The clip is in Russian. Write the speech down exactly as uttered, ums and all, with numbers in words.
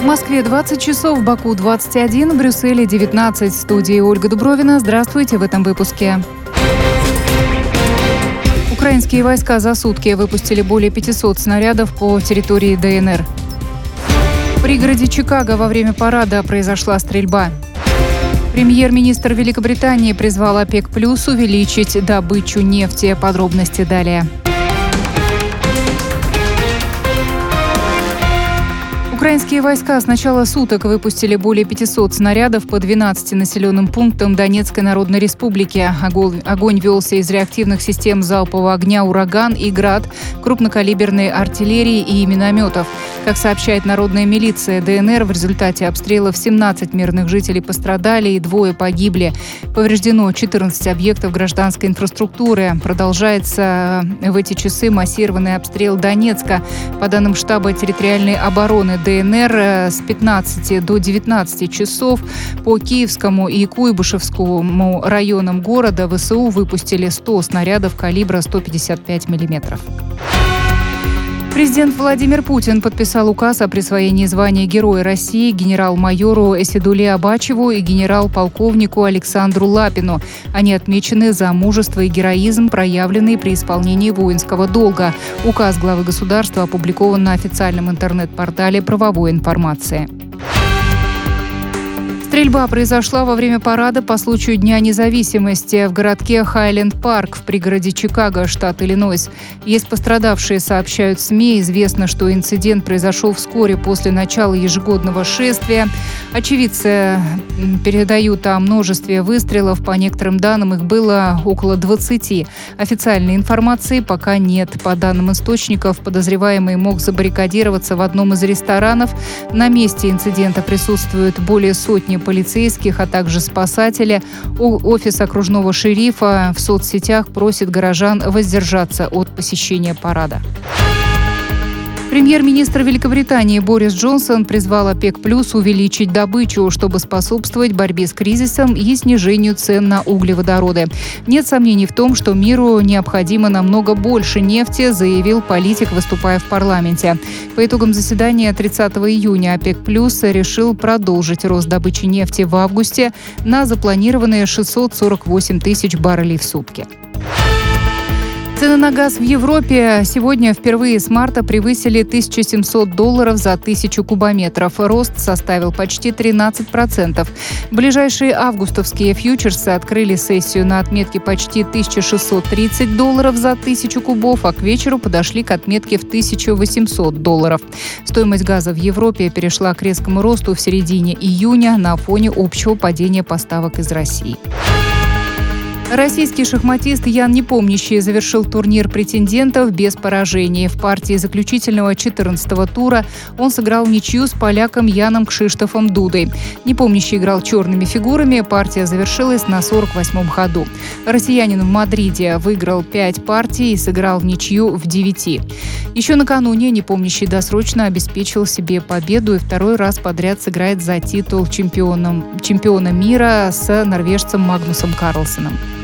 В Москве двадцать часов, в Баку двадцать один, в Брюсселе девятнадцать. В студии Ольга Дубровина. Здравствуйте в этом выпуске. Украинские войска за сутки выпустили более пятисот снарядов по территории ДНР. В пригороде Чикаго во время парада произошла стрельба. Премьер-министр Великобритании призвал ОПЕК+ увеличить добычу нефти. Подробности далее. Украинские войска с начала суток выпустили более пятисот снарядов по двенадцати населенным пунктам Донецкой Народной Республики. Огонь, огонь велся из реактивных систем залпового огня «Ураган» и «Град», крупнокалиберной артиллерии и минометов. Как сообщает народная милиция ДНР, в результате обстрелов семнадцать мирных жителей пострадали и двое погибли. Повреждено четырнадцать объектов гражданской инфраструктуры. Продолжается в эти часы массированный обстрел Донецка. По данным штаба территориальной обороны ДНР, ДНР с пятнадцати до девятнадцати часов по Киевскому и Куйбышевскому районам города ВСУ выпустили сто снарядов калибра сто пятьдесят пять миллиметров. Президент Владимир Путин подписал указ о присвоении звания Героя России генерал-майору Эсидуле Абачеву и генерал-полковнику Александру Лапину. Они отмечены за мужество и героизм, проявленные при исполнении воинского долга. Указ главы государства опубликован на официальном интернет-портале правовой информации. Стрельба произошла во время парада по случаю Дня независимости в городке Хайленд-Парк в пригороде Чикаго, штат Иллинойс. Есть пострадавшие, сообщают СМИ. Известно, что инцидент произошел вскоре после начала ежегодного шествия. Очевидцы передают о множестве выстрелов. По некоторым данным, их было около двадцати. Официальной информации пока нет. По данным источников, подозреваемый мог забаррикадироваться в одном из ресторанов. На месте инцидента присутствуют более сотни полицейских, а также спасатели. Офис окружного шерифа в соцсетях просит горожан воздержаться от посещения парада. Премьер-министр Великобритании Борис Джонсон призвал ОПЕК+ увеличить добычу, чтобы способствовать борьбе с кризисом и снижению цен на углеводороды. Нет сомнений в том, что миру необходимо намного больше нефти, заявил политик, выступая в парламенте. По итогам заседания тридцатого июня ОПЕК+ решил продолжить рост добычи нефти в августе на запланированные шестьсот сорок восемь тысяч баррелей в сутки. Цены на газ в Европе сегодня впервые с марта превысили тысячу семьсот долларов за тысячу кубометров. Рост составил почти тринадцать процентов. Ближайшие августовские фьючерсы открыли сессию на отметке почти тысяча шестьсот тридцать долларов за тысячу кубов, а к вечеру подошли к отметке в тысячу восемьсот долларов. Стоимость газа в Европе перешла к резкому росту в середине июня на фоне общего падения поставок из России. Российский шахматист Ян Непомнящий завершил турнир претендентов без поражений. В партии заключительного четырнадцатого тура он сыграл ничью с поляком Яном Кшиштофом Дудой. Непомнящий играл черными фигурами, партия завершилась на сорок восьмом ходу. Россиянин в Мадриде выиграл пять партий и сыграл в ничью в девяти. Еще накануне Непомнящий досрочно обеспечил себе победу и второй раз подряд сыграет за титул чемпиона, чемпиона мира с норвежцем Магнусом Карлсеном.